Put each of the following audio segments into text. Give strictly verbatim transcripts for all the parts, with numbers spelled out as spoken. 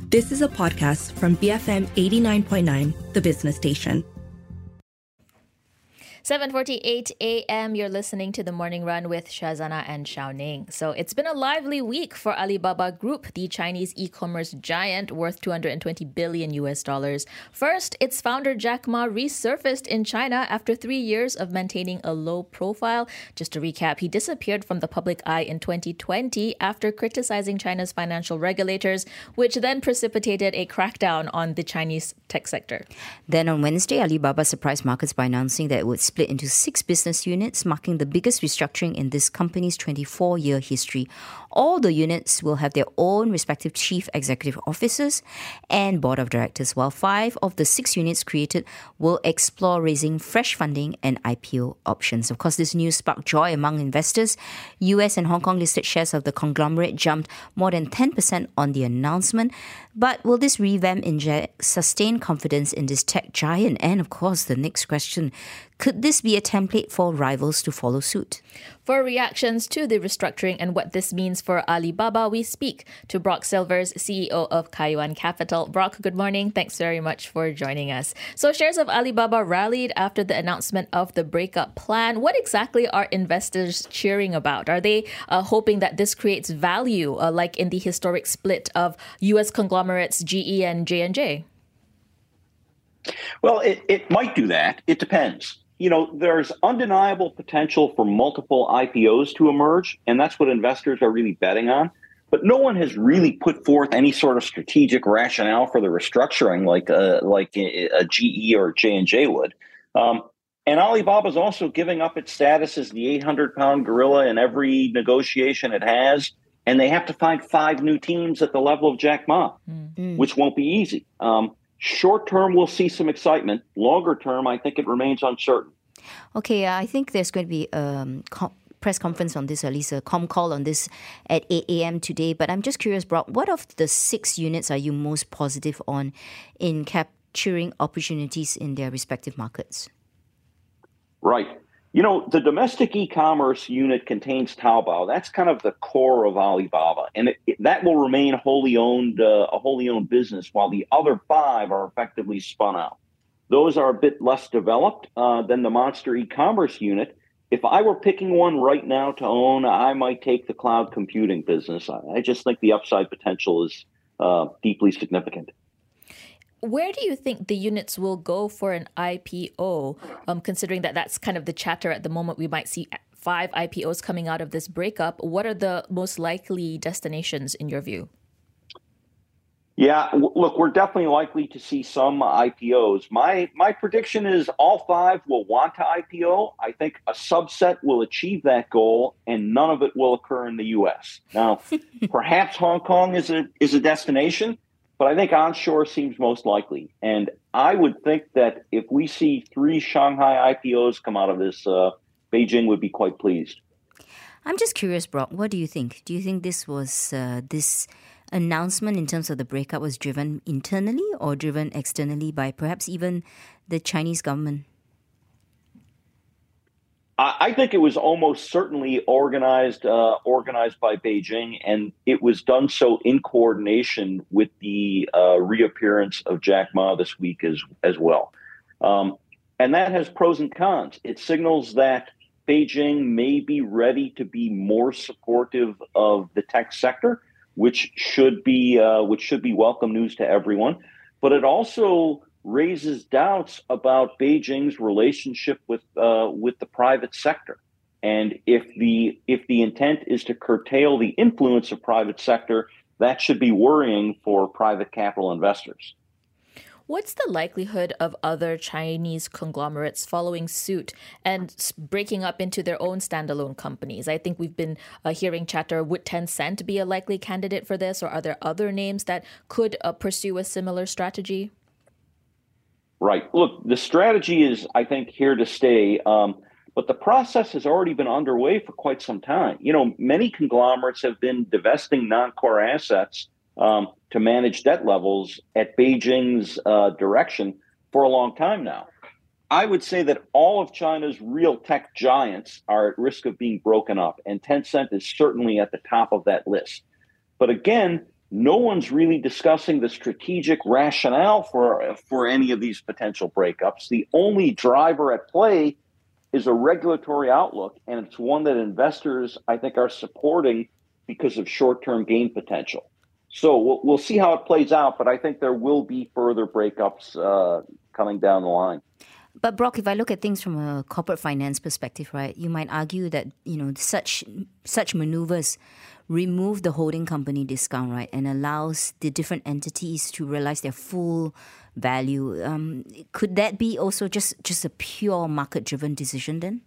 This is a podcast from B F M eighty-nine point nine, the business station. seven forty-eight a.m. You're listening to The Morning Run with Shazana and Xiaoning. So it's been a lively week for Alibaba Group, the Chinese e-commerce giant worth two hundred twenty billion U S dollars. First, its founder Jack Ma resurfaced in China after three years of maintaining a low profile. Just to recap, he disappeared from the public eye in twenty twenty after criticizing China's financial regulators, which then precipitated a crackdown on the Chinese tech sector. Then on Wednesday, Alibaba surprised markets by announcing that it would split into six business units, marking the biggest restructuring in this company's twenty-four-year history. All the units will have their own respective chief executive officers and board of directors, while five of the six units created will explore raising fresh funding and I P O options. Of course, this news sparked joy among investors. U S and Hong Kong listed shares of the conglomerate jumped more than ten percent on the announcement. But will this revamp inject sustained confidence in this tech giant? And of course, the next question, could this be a template for rivals to follow suit? For reactions to the restructuring and what this means for Alibaba, we speak to Brock Silvers, C E O of Kaiyuan Capital. Brock, good morning. Thanks very much for joining us. So shares of Alibaba rallied after the announcement of the breakup plan. What exactly are investors cheering about? Are they uh, hoping that this creates value, uh, like in the historic split of U S conglomerates G E and J and J? Well, it, it might do that. It depends. You know, there's undeniable potential for multiple I P Os to emerge, and that's what investors are really betting on. But no one has really put forth any sort of strategic rationale for the restructuring like a, like a, a G E or J and J would. Um, and Alibaba's also giving up its status as the eight hundred pound gorilla in every negotiation it has, and they have to find five new teams at the level of Jack Ma, mm-hmm. which won't be easy. Um, Short term, we'll see some excitement. Longer term, I think it remains uncertain. Okay, uh, I think there's going to be a um, co- press conference on this, or at least a comm call on this at eight a.m. today. But I'm just curious, Brock, what of the six units are you most positive on in capturing opportunities in their respective markets? Right. You know, the domestic e-commerce unit contains Taobao. That's kind of the core of Alibaba, and it, it, that will remain wholly owned, uh, a wholly owned business, while the other five are effectively spun out. Those are a bit less developed uh, than the monster e-commerce unit. If I were picking one right now to own, I might take the cloud computing business. I, I just think the upside potential is uh, deeply significant. Where do you think the units will go for an I P O, um, considering that that's kind of the chatter at the moment? We might see five I P Os coming out of this breakup. What are the most likely destinations in your view? Yeah, w- look, we're definitely likely to see some I P Os. My my prediction is all five will want to I P O. I think a subset will achieve that goal, and none of it will occur in the U S. Now, perhaps Hong Kong is a is a destination, but I think onshore seems most likely. And I would think that if we see three Shanghai I P Os come out of this, uh, Beijing would be quite pleased. I'm just curious, Brock, what do you think? Do you think this was uh, this announcement in terms of the breakup was driven internally or driven externally by perhaps even the Chinese government? I think it was almost certainly organized uh, organized by Beijing, and it was done so in coordination with the uh, reappearance of Jack Ma this week as, as well. Um, and that has pros and cons. It signals that Beijing may be ready to be more supportive of the tech sector, which should be uh, which should be welcome news to everyone. But it also raises doubts about Beijing's relationship with uh, with the private sector, and if the if the intent is to curtail the influence of private sector, that should be worrying for private capital investors. What's the likelihood of other Chinese conglomerates following suit and breaking up into their own standalone companies? I think we've been uh, hearing chatter. Would Tencent be a likely candidate for this, or are there other names that could uh, pursue a similar strategy? Right. Look, the strategy is, I think, here to stay. Um, but the process has already been underway for quite some time. You know, many conglomerates have been divesting non-core assets um, to manage debt levels at Beijing's uh, direction for a long time now. I would say that all of China's real tech giants are at risk of being broken up, and Tencent is certainly at the top of that list. But again, no one's really discussing the strategic rationale for, for any of these potential breakups. The only driver at play is a regulatory outlook, and it's one that investors, I think, are supporting because of short-term gain potential. So we'll, we'll see how it plays out, but I think there will be further breakups uh, coming down the line. But Brock, if I look at things from a corporate finance perspective, right, you might argue that, you know, such such maneuvers remove the holding company discount, right, and allows the different entities to realize their full value. Um, could that be also just, just a pure market-driven decision then?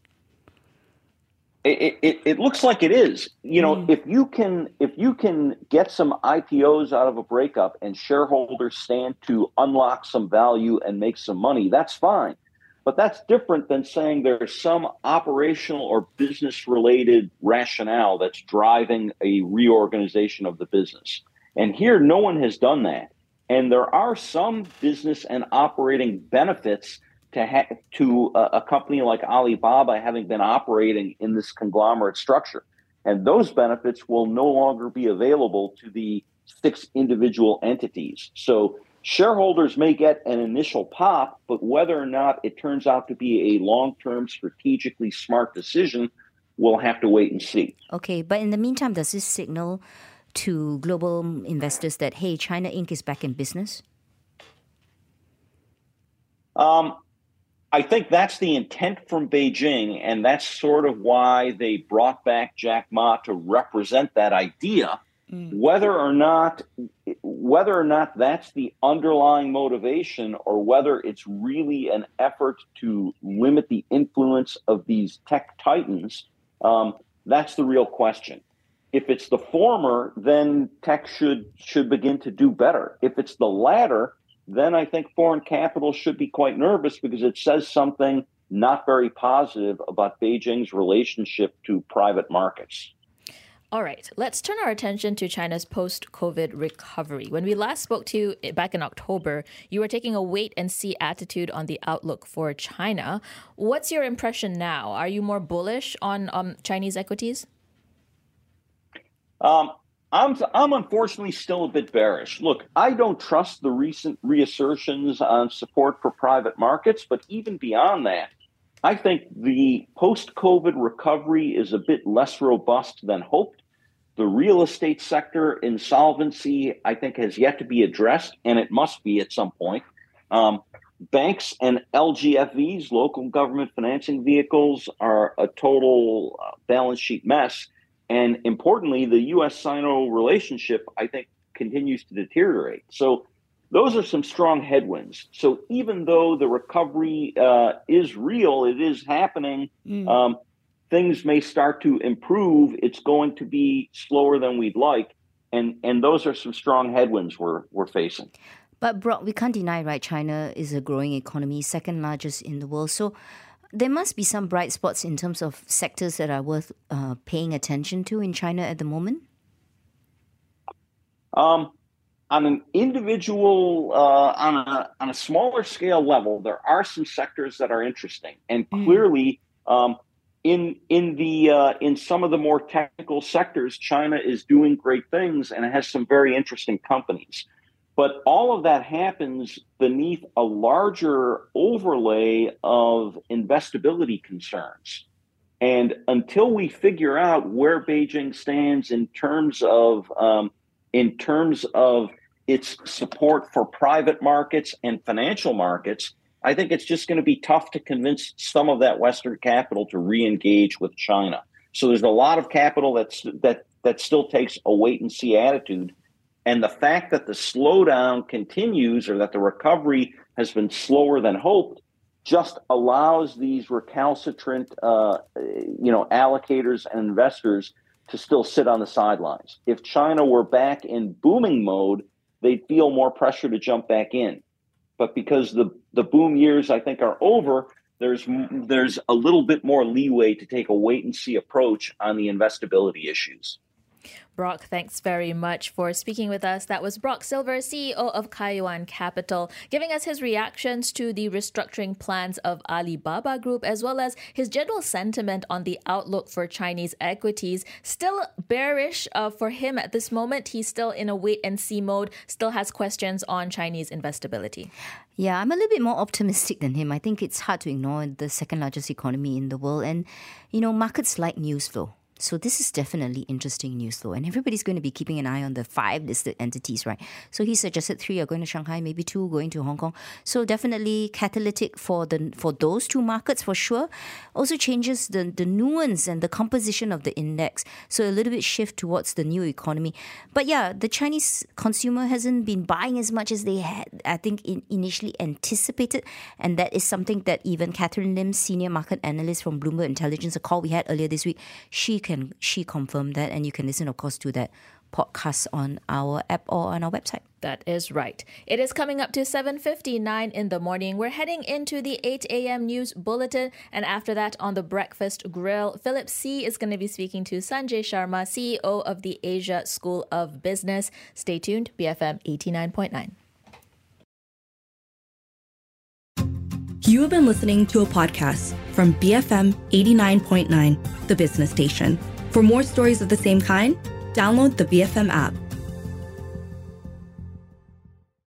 It, it, it looks like it is. You know, mm. if you can if you can get some I P Os out of a breakup and shareholders stand to unlock some value and make some money, that's fine. But that's different than saying there's some operational or business-related rationale that's driving a reorganization of the business. And here, no one has done that. And there are some business and operating benefits to ha- to a, a company like Alibaba having been operating in this conglomerate structure. And those benefits will no longer be available to the six individual entities. So shareholders may get an initial pop, but whether or not it turns out to be a long-term strategically smart decision, we'll have to wait and see. Okay, but in the meantime, does this signal to global investors that, hey, China Incorporated is back in business? Um, I think that's the intent from Beijing, and that's sort of why they brought back Jack Ma to represent that idea. Mm. Whether or not, whether or not that's the underlying motivation, or whether it's really an effort to limit the influence of these tech titans, um, that's the real question. If it's the former, then tech should should begin to do better. If it's the latter, then I think foreign capital should be quite nervous because it says something not very positive about Beijing's relationship to private markets. All right, let's turn our attention to China's post-COVID recovery. When we last spoke to you back in October, you were taking a wait-and-see attitude on the outlook for China. What's your impression now? Are you more bullish on um, Chinese equities? Um. I'm I'm unfortunately still a bit bearish. Look, I don't trust the recent reassertions on support for private markets, but even beyond that, I think the post-COVID recovery is a bit less robust than hoped. The real estate sector insolvency, I think, has yet to be addressed, and it must be at some point. Um, banks and L G F Vs, local government financing vehicles, are a total uh, balance sheet mess. And importantly, the U S Sino relationship, I think, continues to deteriorate. So those are some strong headwinds. So even though the recovery uh, is real, it is happening, mm. um, things may start to improve. It's going to be slower than we'd like. And and those are some strong headwinds we're we're facing. But Brock, we can't deny, right? China is a growing economy, second largest in the world. So there must be some bright spots in terms of sectors that are worth uh, paying attention to in China at the moment? Um, on an individual, uh, on a on a smaller scale level, there are some sectors that are interesting, and clearly, mm. um, in in the uh, in some of the more technical sectors, China is doing great things, and it has some very interesting companies. But all of that happens beneath a larger overlay of investability concerns. And until we figure out where Beijing stands in terms of um, in terms of its support for private markets and financial markets, I think it's just going to be tough to convince some of that Western capital to re-engage with China. So there's a lot of capital that's that that still takes a wait and see attitude. And the fact that the slowdown continues, or that the recovery has been slower than hoped, just allows these recalcitrant, uh, you know, allocators and investors to still sit on the sidelines. If China were back in booming mode, they'd feel more pressure to jump back in. But because the, the boom years, I think, are over, there's there's a little bit more leeway to take a wait and see approach on the investability issues. Brock, thanks very much for speaking with us. That was Brock Silver, C E O of Kaiyuan Capital, giving us his reactions to the restructuring plans of Alibaba Group, as well as his general sentiment on the outlook for Chinese equities. Still bearish uh, for him at this moment. He's still in a wait-and-see mode, still has questions on Chinese investability. Yeah, I'm a little bit more optimistic than him. I think it's hard to ignore the second largest economy in the world. And, you know, markets like news flow. So this is definitely interesting news flow. And everybody's going to be keeping an eye on the five listed entities, right? So he suggested three are going to Shanghai, maybe two going to Hong Kong. So definitely catalytic for the for those two markets for sure. Also changes the, the nuance and the composition of the index. So a little bit shift towards the new economy. But yeah, the Chinese consumer hasn't been buying as much as they had, I think, in, initially anticipated. And that is something that even Catherine Lim, senior market analyst from Bloomberg Intelligence, a call we had earlier this week, she Can, she confirmed that, and you can listen, of course, to that podcast on our app or on our website. That is right. It is coming up to seven fifty-nine in the morning. We're heading into the eight a.m. news bulletin, and after that, on the Breakfast Grill, Philip See is going to be speaking to Sanjay Sharma, C E O of the Asia School of Business. Stay tuned, B F M eighty-nine point nine. You have been listening to a podcast from B F M eighty-nine point nine, the business station. For more stories of the same kind, download the B F M app.